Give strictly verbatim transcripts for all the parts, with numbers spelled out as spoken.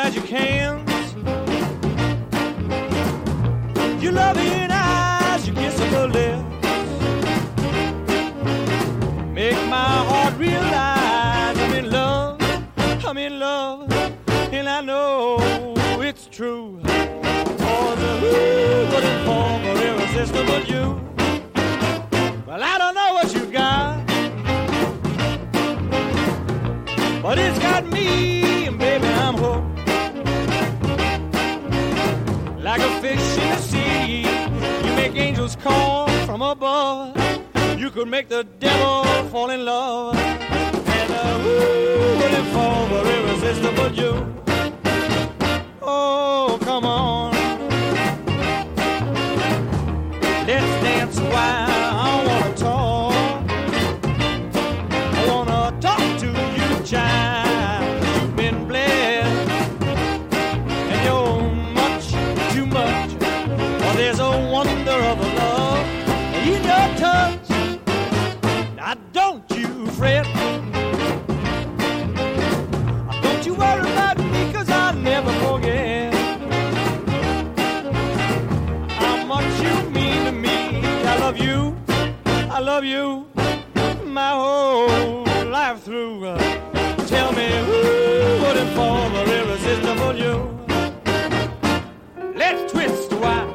magic hands, your loving eyes, your kissable lips make my heart realize I'm in love, I'm in love, and I know it's true. Oh, the who wouldn't fall for irresistible you. Well, I don't know what you got, but it's got me, and baby, I'm hooked. Like a fish in the sea, you make angels call from above. You could make the devil fall in love, and uh, who wouldn't fall for irresistible you? Oh, come on, let's dance a while. I wanna talk, I wanna talk to you, child. You've been blessed, and you're much too much. Oh, there's a wonder of a love in your touch. Now don't you fret, don't you worry about me, 'cause I'll never forget how much you mean to me. I love you, I love you, my whole life through. Uh, tell me who wouldn't fall for irresistible you? Let's twist a while.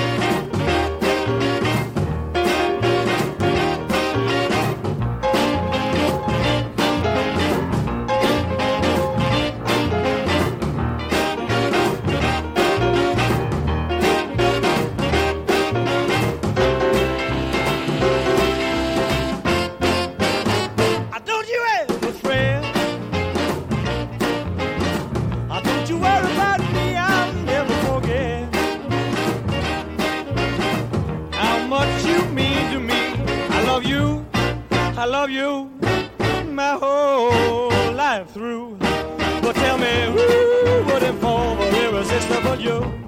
I love you my whole life through. But tell me who wouldn't fall for irresistible you?